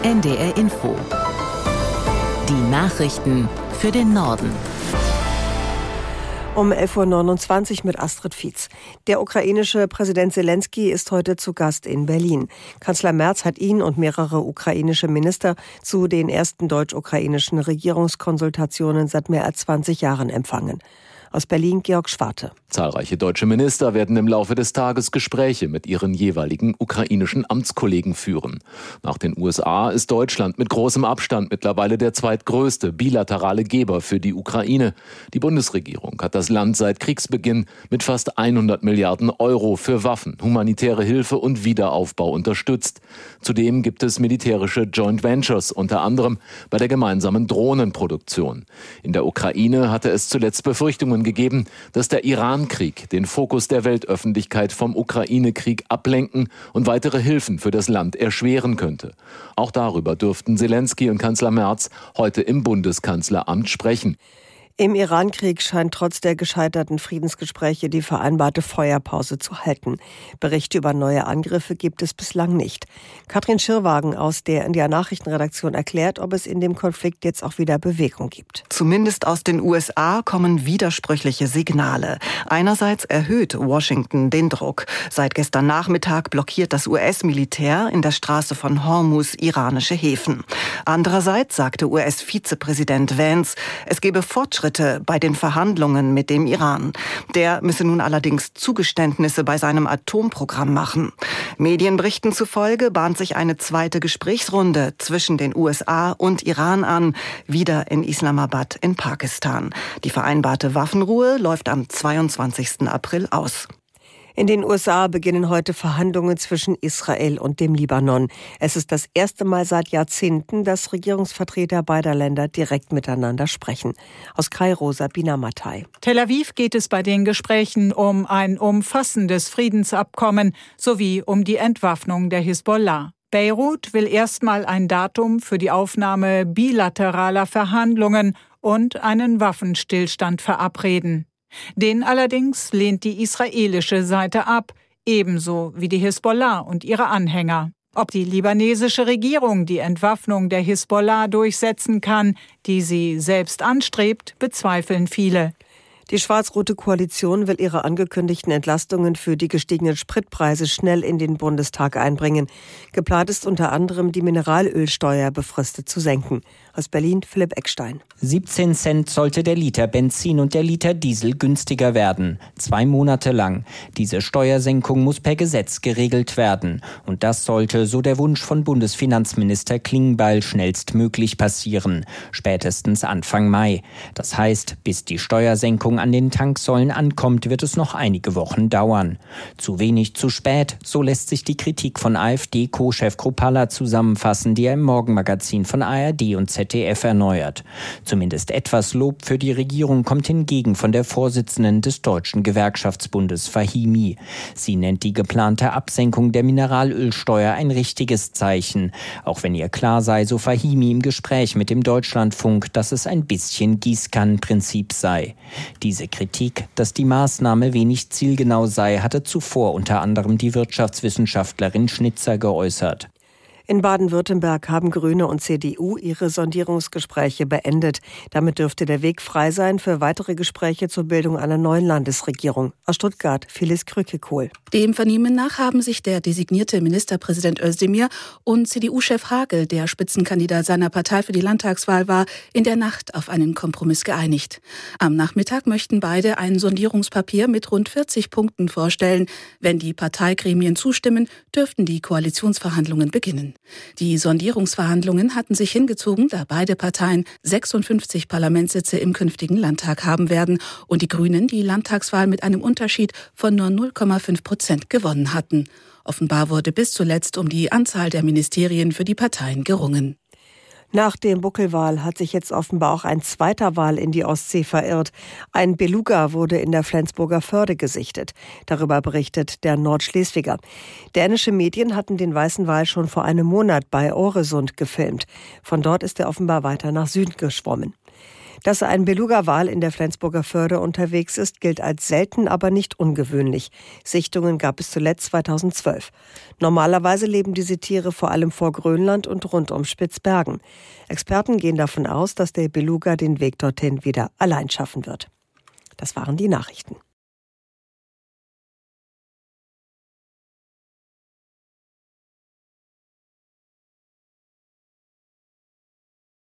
NDR Info. Die Nachrichten für den Norden. Um 11.29 Uhr mit Astrid Fietz. Der ukrainische Präsident Selenskyj ist heute zu Gast in Berlin. Kanzler Merz hat ihn und mehrere ukrainische Minister zu den ersten deutsch-ukrainischen Regierungskonsultationen seit mehr als 20 Jahren empfangen. Aus Berlin Georg Schwarte. Zahlreiche deutsche Minister werden im Laufe des Tages Gespräche mit ihren jeweiligen ukrainischen Amtskollegen führen. Nach den USA ist Deutschland mit großem Abstand mittlerweile der zweitgrößte bilaterale Geber für die Ukraine. Die Bundesregierung hat das Land seit Kriegsbeginn mit fast 100 Milliarden Euro für Waffen, humanitäre Hilfe und Wiederaufbau unterstützt. Zudem gibt es militärische Joint Ventures, unter anderem bei der gemeinsamen Drohnenproduktion. In der Ukraine hatte es zuletzt Befürchtungen gegeben, dass der Iran-Krieg den Fokus der Weltöffentlichkeit vom Ukraine-Krieg ablenken und weitere Hilfen für das Land erschweren könnte. Auch darüber dürften Selenskyj und Kanzler Merz heute im Bundeskanzleramt sprechen. Im Iran-Krieg scheint trotz der gescheiterten Friedensgespräche die vereinbarte Feuerpause zu halten. Berichte über neue Angriffe gibt es bislang nicht. Katrin Schirrwagen aus der NDR-Nachrichtenredaktion erklärt, ob es in dem Konflikt jetzt auch wieder Bewegung gibt. Zumindest aus den USA kommen widersprüchliche Signale. Einerseits erhöht Washington den Druck. Seit gestern Nachmittag blockiert das US-Militär in der Straße von Hormuz iranische Häfen. Andererseits sagte US-Vizepräsident Vance, es gebe Fortschritte bei den Verhandlungen mit dem Iran. Der müsse nun allerdings Zugeständnisse bei seinem Atomprogramm machen. Medienberichten zufolge bahnt sich eine zweite Gesprächsrunde zwischen den USA und Iran an, wieder in Islamabad in Pakistan. Die vereinbarte Waffenruhe läuft am 22. April aus. In den USA beginnen heute Verhandlungen zwischen Israel und dem Libanon. Es ist das erste Mal seit Jahrzehnten, dass Regierungsvertreter beider Länder direkt miteinander sprechen. Aus Kairo Sabina Mattei. Tel Aviv geht es bei den Gesprächen um ein umfassendes Friedensabkommen sowie um die Entwaffnung der Hisbollah. Beirut will erstmal ein Datum für die Aufnahme bilateraler Verhandlungen und einen Waffenstillstand verabreden. Den allerdings lehnt die israelische Seite ab, ebenso wie die Hisbollah und ihre Anhänger. Ob die libanesische Regierung die Entwaffnung der Hisbollah durchsetzen kann, die sie selbst anstrebt, bezweifeln viele. Die schwarz-rote Koalition will ihre angekündigten Entlastungen für die gestiegenen Spritpreise schnell in den Bundestag einbringen. Geplant ist unter anderem, die Mineralölsteuer befristet zu senken. Aus Berlin Philipp Eckstein. 17 Cent sollte der Liter Benzin und der Liter Diesel günstiger werden. 2 Monate lang. Diese Steuersenkung muss per Gesetz geregelt werden. Und das sollte, so der Wunsch von Bundesfinanzminister Klingbeil, schnellstmöglich passieren. Spätestens Anfang Mai. Das heißt, bis die Steuersenkung an den Tanksäulen ankommt, wird es noch einige Wochen dauern. Zu wenig, zu spät, so lässt sich die Kritik von AfD-Co-Chef Kruppalla zusammenfassen, die er im Morgenmagazin von ARD und ZDF erneuert. Zumindest etwas Lob für die Regierung kommt hingegen von der Vorsitzenden des Deutschen Gewerkschaftsbundes Fahimi. Sie nennt die geplante Absenkung der Mineralölsteuer ein richtiges Zeichen. Auch wenn ihr klar sei, so Fahimi im Gespräch mit dem Deutschlandfunk, dass es ein bisschen Gießkannenprinzip sei. Diese Kritik, dass die Maßnahme wenig zielgenau sei, hatte zuvor unter anderem die Wirtschaftswissenschaftlerin Schnitzer geäußert. In Baden-Württemberg haben Grüne und CDU ihre Sondierungsgespräche beendet. Damit dürfte der Weg frei sein für weitere Gespräche zur Bildung einer neuen Landesregierung. Aus Stuttgart, Phyllis Krücke-Kohl. Dem Vernehmen nach haben sich der designierte Ministerpräsident Özdemir und CDU-Chef Hagel, der Spitzenkandidat seiner Partei für die Landtagswahl war, in der Nacht auf einen Kompromiss geeinigt. Am Nachmittag möchten beide ein Sondierungspapier mit rund 40 Punkten vorstellen. Wenn die Parteigremien zustimmen, dürften die Koalitionsverhandlungen beginnen. Die Sondierungsverhandlungen hatten sich hingezogen, da beide Parteien 56 Parlamentssitze im künftigen Landtag haben werden und die Grünen die Landtagswahl mit einem Unterschied von nur 0,5% gewonnen hatten. Offenbar wurde bis zuletzt um die Anzahl der Ministerien für die Parteien gerungen. Nach dem Buckelwal hat sich jetzt offenbar auch ein zweiter Wal in die Ostsee verirrt. Ein Beluga wurde in der Flensburger Förde gesichtet. Darüber berichtet der Nordschleswiger. Dänische Medien hatten den weißen Wal schon vor einem Monat bei Åresund gefilmt. Von dort ist er offenbar weiter nach Süden geschwommen. Dass ein Beluga-Wal in der Flensburger Förde unterwegs ist, gilt als selten, aber nicht ungewöhnlich. Sichtungen gab es zuletzt 2012. Normalerweise leben diese Tiere vor allem vor Grönland und rund um Spitzbergen. Experten gehen davon aus, dass der Beluga den Weg dorthin wieder allein schaffen wird. Das waren die Nachrichten.